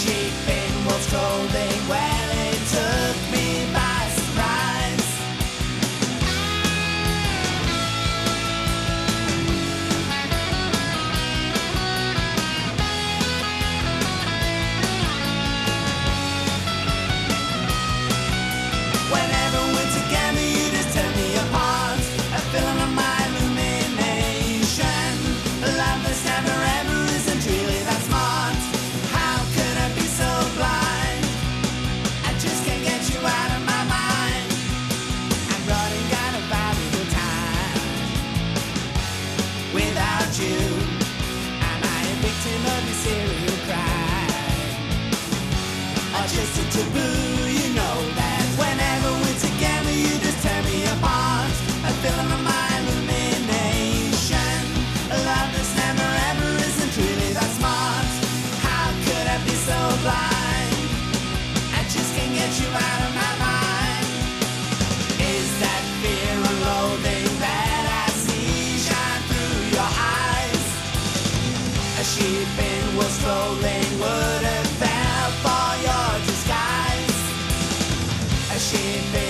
sheep in wolf's clothing, well, it took me by surprise. Whenever we're together, you just tear me apart, a feeling of my illumination. Love that's never ever isn't really that smart. How could I be so blind? I just can't get you out of my mind. I'm running out of valuable time without you. Am I a victim of your serial crime, or just a taboo? You know that whenever we're together, you just tear me apart, a feeling of my illumination. A love that's never ever isn't really that smart. How could I be so blind? I just can't get you out of my mind. Is that fear and loathing that I see shine through your eyes? A sheep in wolf's clothing would have fell for your disguise. A sheep